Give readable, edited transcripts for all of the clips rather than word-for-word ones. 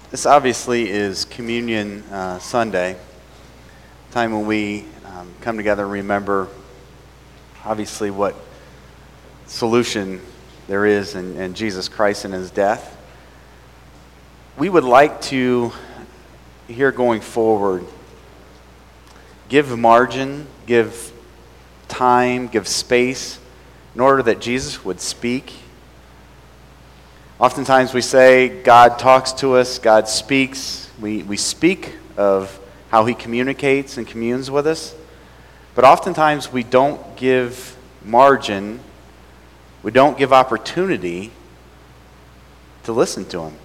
This obviously is Communion Sunday, time when we come together and remember, obviously, what solution there is in Jesus Christ and His death. We would like to, here going forward, give margin, give time, give space, in order that Jesus would speak. Oftentimes we say God talks to us, God speaks. We speak of how He communicates and communes with us. But oftentimes we don't give margin, we don't give opportunity to listen to Him.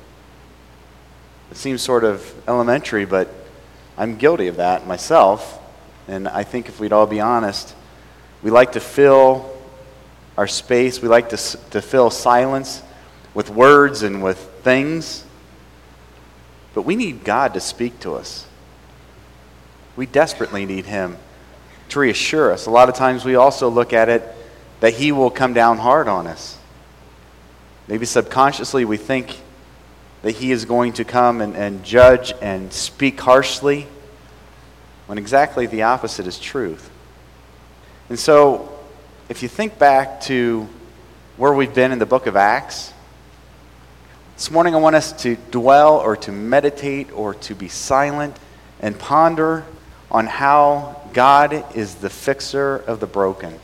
It seems sort of elementary, but I'm guilty of that myself. And I think if we'd all be honest, we like to fill our space, we like to fill silence with words and with things. But we need God to speak to us. We desperately need Him to reassure us. A lot of times we also look at it that He will come down hard on us. Maybe subconsciously we think that He is going to come and judge and speak harshly, when exactly the opposite is truth. And so, if you think back to where we've been in the book of Acts, this morning I want us to dwell or to meditate or to be silent and ponder on how God is the fixer of the broken.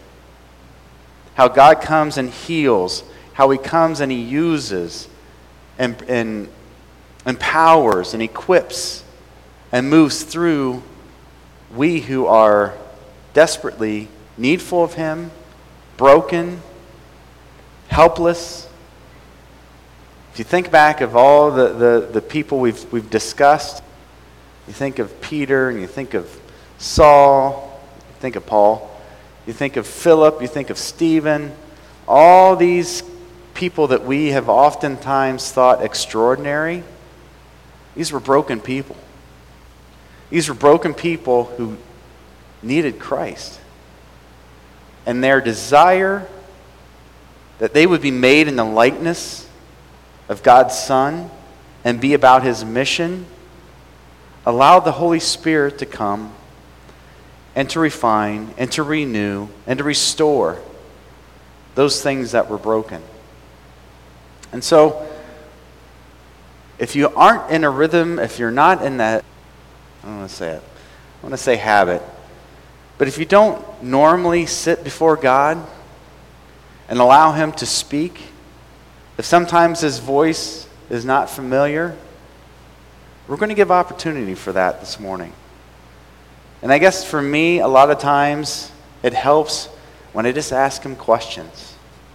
How God comes and heals, how He comes and He uses and empowers and equips and moves through we who are desperately needful of Him, broken, helpless. If you think back of all the people we've discussed, you think of Peter and you think of Saul, you think of Paul, you think of Philip, you think of Stephen, all these people that we have oftentimes thought extraordinary, these were broken people. These were broken people who needed Christ. And their desire that they would be made in the likeness of God's Son and be about His mission allowed the Holy Spirit to come and to refine and to renew and to restore those things that were broken. And so, if you aren't in a rhythm, if you're not in that, I don't want to say it, I want to say habit, but if you don't normally sit before God and allow Him to speak, if sometimes His voice is not familiar, we're going to give opportunity for that this morning. And I guess for me, a lot of times, it helps when I just ask Him questions.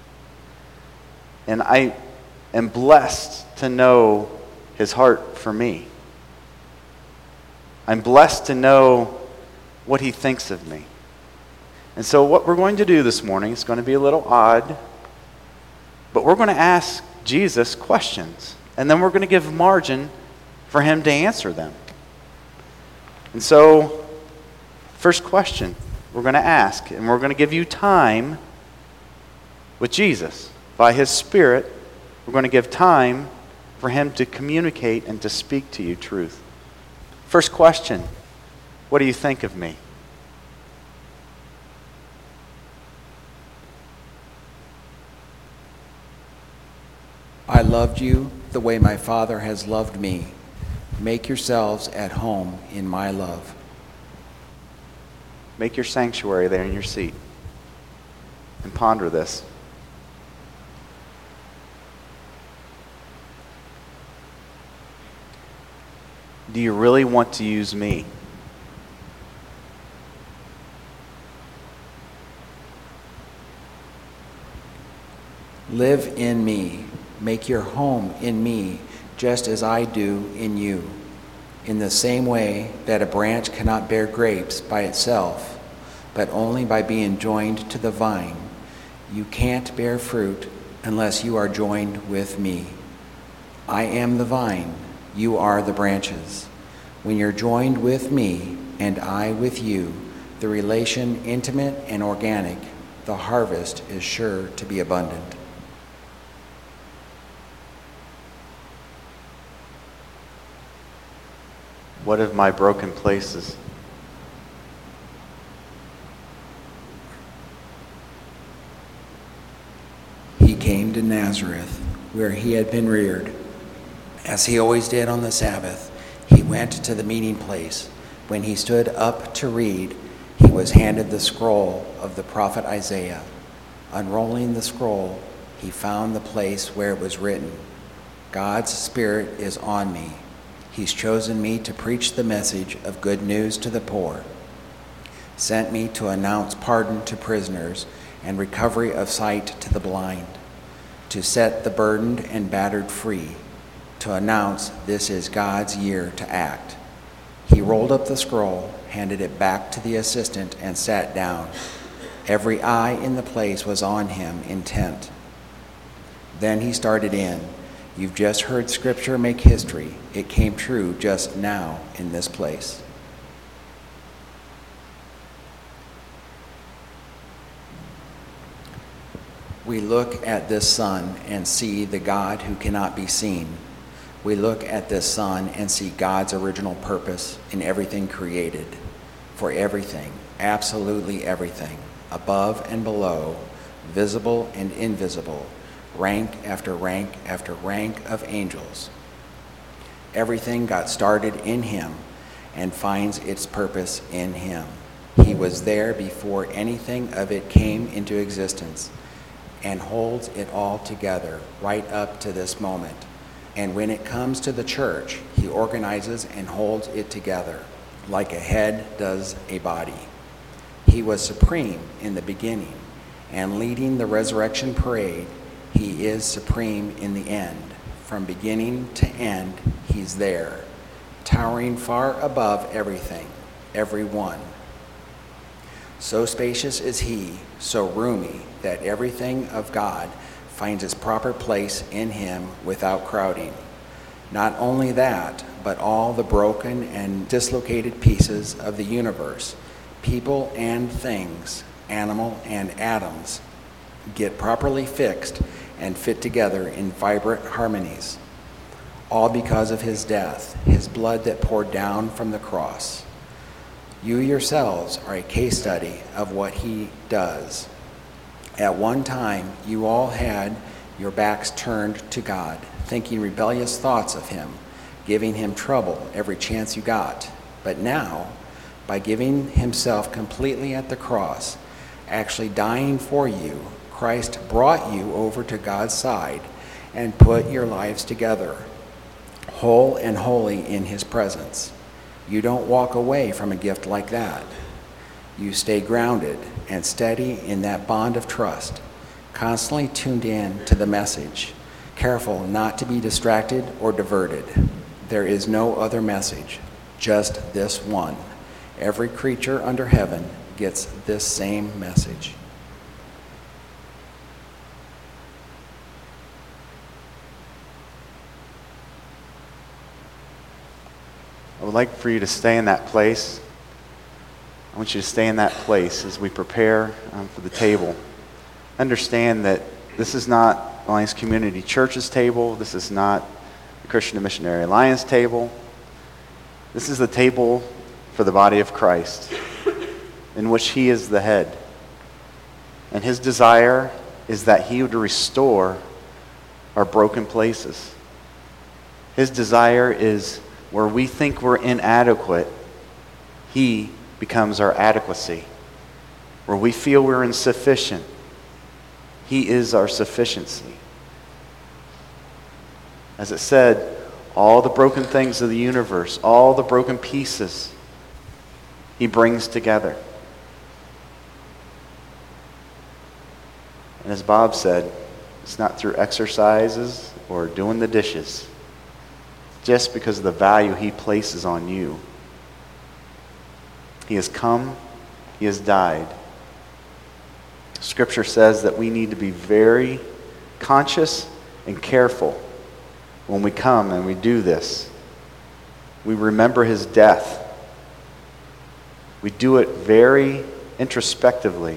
And I am blessed to know His heart for me. I'm blessed to know what He thinks of me. And so what we're going to do this morning is going to be a little odd, but we're going to ask Jesus questions, and then we're going to give margin for Him to answer them. And so, first question we're going to ask, and we're going to give you time with Jesus. By His Spirit, we're going to give time for Him to communicate and to speak to you truth. First question, what do you think of me? I loved you the way my Father has loved me. Make yourselves at home in my love. Make your sanctuary there in your seat and ponder this. Do you really want to use me? Live in me. Make your home in me, just as I do in you. In the same way that a branch cannot bear grapes by itself, but only by being joined to the vine, you can't bear fruit unless you are joined with me. I am the vine, you are the branches. When you're joined with me and I with you, the relation intimate and organic, the harvest is sure to be abundant. What of my broken places? He came to Nazareth, where he had been reared. As he always did on the Sabbath, he went to the meeting place. When he stood up to read, he was handed the scroll of the prophet Isaiah. Unrolling the scroll, he found the place where it was written, "God's Spirit is on me. He's chosen me to preach the message of good news to the poor, sent me to announce pardon to prisoners and recovery of sight to the blind, to set the burdened and battered free, to announce this is God's year to act." He rolled up the scroll, handed it back to the assistant, and sat down. Every eye in the place was on him, intent. Then he started in. "You've just heard Scripture make history. It came true just now in this place." We look at this sun and see the God who cannot be seen. We look at this sun and see God's original purpose in everything created. For everything, absolutely everything, above and below, visible and invisible, rank after rank after rank of angels. Everything got started in him and finds its purpose in him. He was there before anything of it came into existence and holds it all together right up to this moment. And when it comes to the church, he organizes and holds it together like a head does a body. He was supreme in the beginning, and leading the resurrection parade, he is supreme in the end. From beginning to end, he's there, towering far above everything, everyone. So spacious is he, so roomy, that everything of God finds its proper place in him without crowding. Not only that, but all the broken and dislocated pieces of the universe, people and things, animal and atoms, get properly fixed and fit together in vibrant harmonies. All because of his death, his blood that poured down from the cross. You yourselves are a case study of what he does. At one time, you all had your backs turned to God, thinking rebellious thoughts of him, giving him trouble every chance you got. But now, by giving himself completely at the cross, actually dying for you, Christ brought you over to God's side and put your lives together, whole and holy in his presence. You don't walk away from a gift like that. You stay grounded and steady in that bond of trust, constantly tuned in to the message, careful not to be distracted or diverted. There is no other message, just this one. Every creature under heaven gets this same message. I would like for you to stay in that place. I want you to stay in that place as we prepare for the table. Understand that this is not Alliance Community Church's table. This is not the Christian and Missionary Alliance table. This is the table for the body of Christ, in which he is the head. And his desire is that he would restore our broken places. His desire is where we think we're inadequate, he becomes our adequacy. Where we feel we're insufficient, he is our sufficiency. As it said, all the broken things of the universe, all the broken pieces, he brings together. And as Bob said, it's not through exercises or doing the dishes, just because of the value he places on you. He has come, he has died. Scripture says that we need to be very conscious and careful when we come and we do this. We remember his death. We do it very introspectively.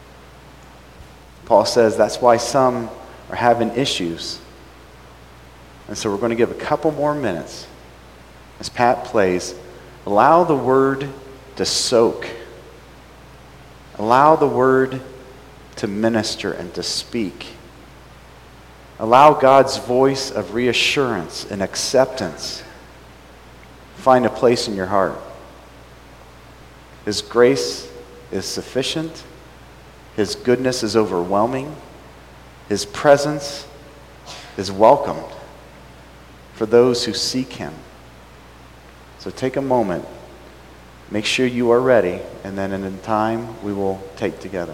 Paul says that's why some are having issues. And so we're going to give a couple more minutes as Pat plays Allow the word to soak. Allow the word to minister and to speak. Allow God's voice of reassurance and acceptance find a place in your heart. His grace is sufficient. His goodness is overwhelming. His presence is welcomed for those who seek him. So take a moment, make sure you are ready, and then in time we will take together.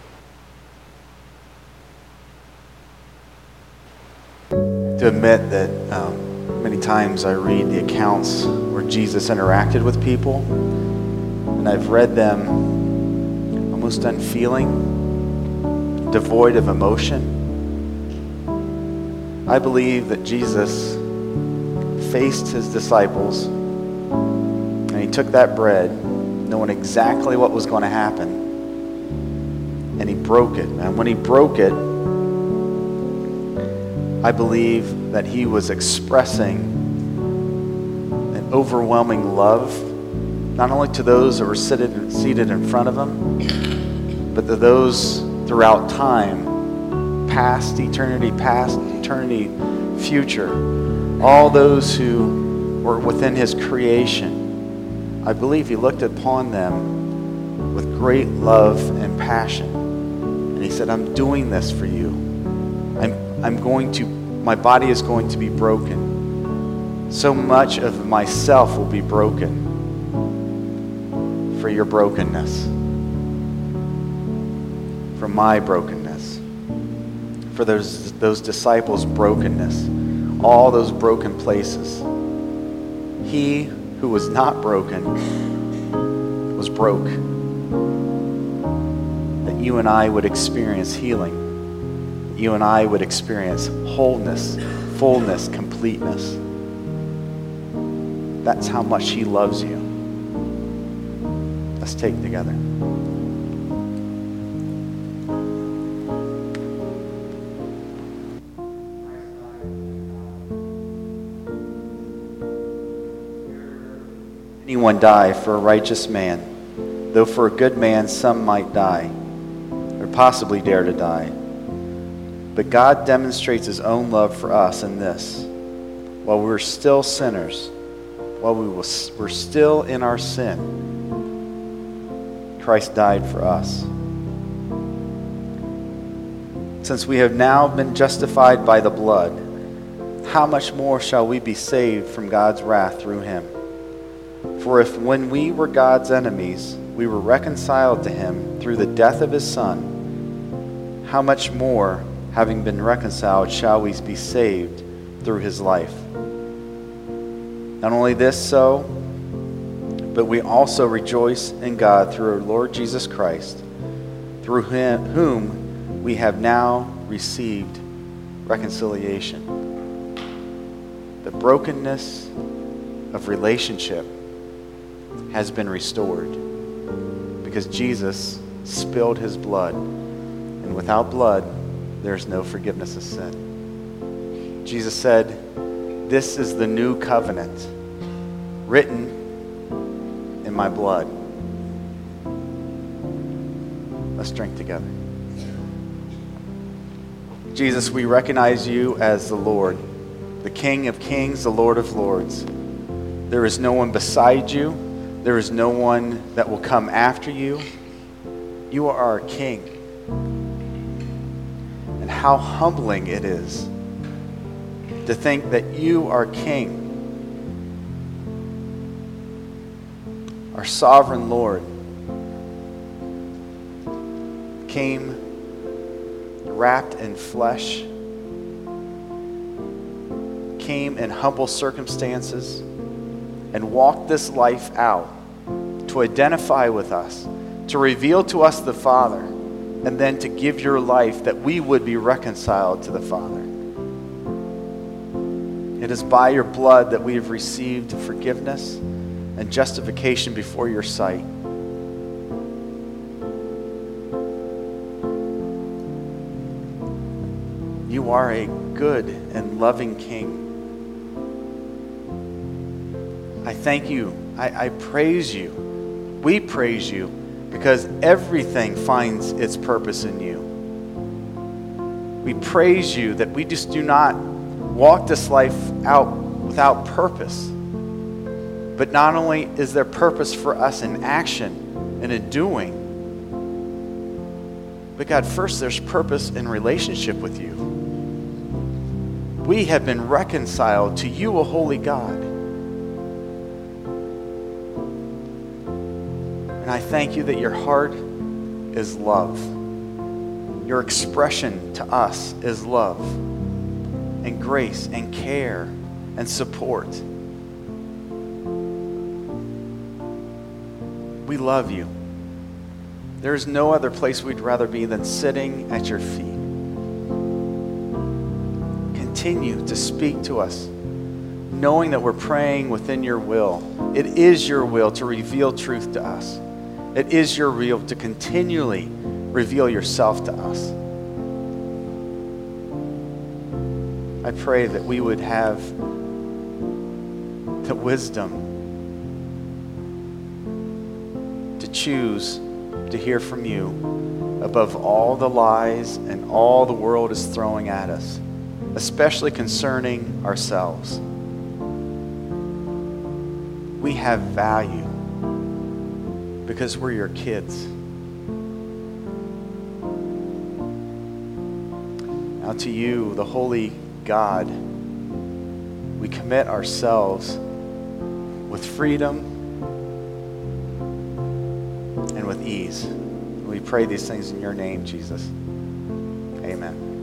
To admit that many times I read the accounts where Jesus interacted with people, and I've read them almost unfeeling, devoid of emotion. I believe that Jesus faced his disciples, and he took that bread, knowing exactly what was going to happen, and he broke it. And when he broke it, I believe that he was expressing an overwhelming love, not only to those that were seated in front of him, but to those throughout time, past, eternity future, all those who were within his creation. I believe he looked upon them with great love and passion. And he said, I'm doing this for you. My body is going to be broken. So much of myself will be broken for your brokenness, for my brokenness, for those disciples' brokenness, all those broken places. He who was not broken was broke, that you and I would experience healing. You and I would experience wholeness, fullness, completeness. That's how much he loves you. Let's take together. Anyone die for a righteous man, though for a good man some might die, or possibly dare to die. But God demonstrates his own love for us in this: while we were still sinners, while we were still in our sin, Christ died for us. Since we have now been justified by the blood, how much more shall we be saved from God's wrath through him? For if when we were God's enemies, we were reconciled to him through the death of his Son, how much more, having been reconciled, shall we be saved through his life? Not only this so, but we also rejoice in God through our Lord Jesus Christ, through whom we have now received reconciliation. The brokenness of relationship has been restored because Jesus spilled his blood, and without blood, there's no forgiveness of sin. Jesus said, "This is the new covenant, written in my blood." Let's drink together. Jesus, we recognize you as the Lord, the King of kings, the Lord of lords. There is no one beside you. There is no one that will come after you. You are our King. And how humbling it is to think that you are King, our sovereign Lord, came wrapped in flesh, came in humble circumstances, and walked this life out to identify with us, to reveal to us the Father, and then to give your life that we would be reconciled to the Father. It is by your blood that we have received forgiveness and justification before your sight. You are a good and loving King. I thank you I praise you. We praise you because everything finds its purpose in you. We praise you that we just do not walk this life out without purpose. But not only is there purpose for us in action and in doing, but God, first there's purpose in relationship with you. We have been reconciled to you, a holy God. And I thank you that your heart is love. Your expression to us is love and grace and care and support. We love you. There is no other place we'd rather be than sitting at your feet. Continue to speak to us, knowing that we're praying within your will. It is your will to reveal truth to us. It is your will to continually reveal yourself to us. I pray that we would have the wisdom to choose to hear from you above all the lies and all the world is throwing at us, especially concerning ourselves. We have value because we're your kids. Now to you, the holy God, we commit ourselves with freedom and with ease. We pray these things in your name, Jesus. Amen.